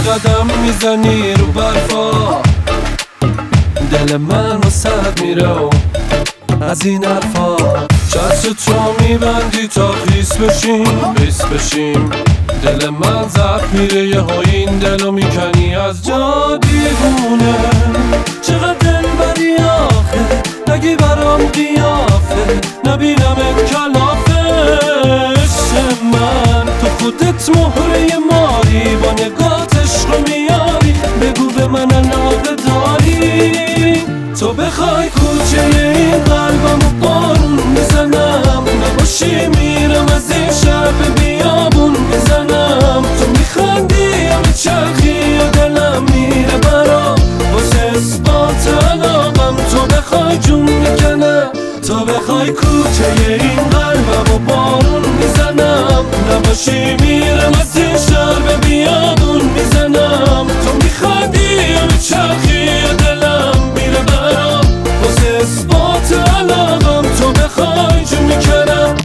قدم میزنی رو برفا، دل من واسد میره و از این حرفا. چتر تو میبندی تا خیس بشیم دل من زد میره یه ها این دلو میکنی از جا دیوونه. چقدر دل بری آخه نگی برام قیافه، نبینم کلافه عشق من. تو خودت مهره ماری با نگات عشق رو میاری، بگو به من علاقه داری. تو بخوای کوچه این قلبم و بارون میزنم، نباشی میرم از این شهر به بیابون میزنم. تو میخندی یا میچرخی یا دلم میره برام، واسه اثبات علاقم تو بخوای جون میکنم. تو بخوای کوچه این قلبم و بارون میزنم، نباشی میرم از این شهر به بیابون میزنم. تو میخندی یا میچرخی یا دلم میره برام، واسه اثبات علاقم تو بخوای جون میکنم.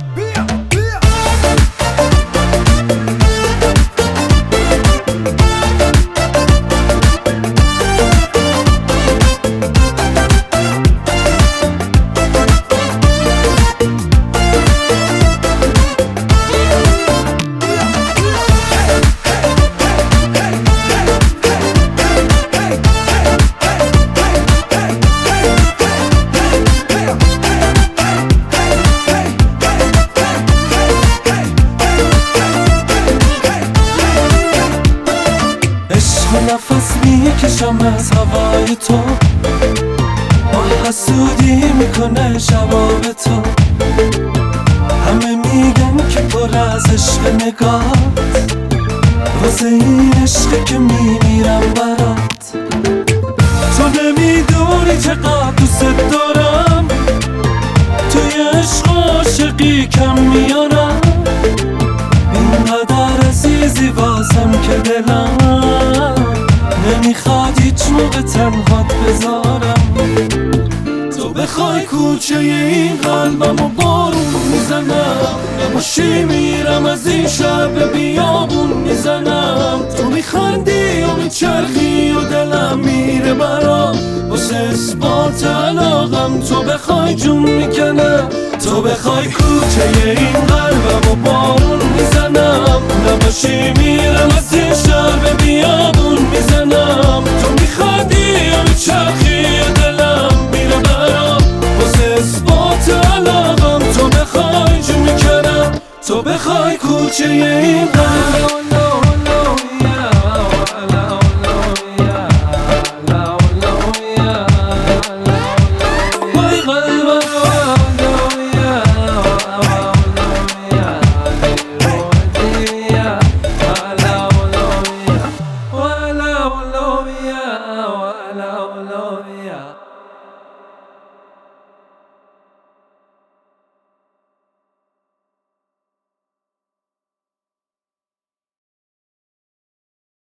نفس میکشم از هوای تو، با حسودی میکنه شباب تو. همه میگن که پر از عشق نگات، واسه این عشق که میمیرم برات. تو نمیدونی چقدر دوست دارم، توی عشق عاشقی کم میارم. اینقدر عزیزی واسم که دلم نمیخواد هیچ موقع تنهات بذارم. تو بخوای کوچه این قلبم و بارون میزنم، نباشی میرم از این شهر به بیابون میزنم. تو میخندی و میچرخی و دلم میره برام، واسه اثبات علاقم تو بخوای جون میکنم. تو بخوای کوچه این قلبم و بارون میزنم، نباشی میرم از این شهر به بیابون میزنم. تو میخندی و میچرخی و دلم میره برام، واسه اثبات علاقم تو بخوای جون میکنم. تو بخوای کوچه این قلبم yeah.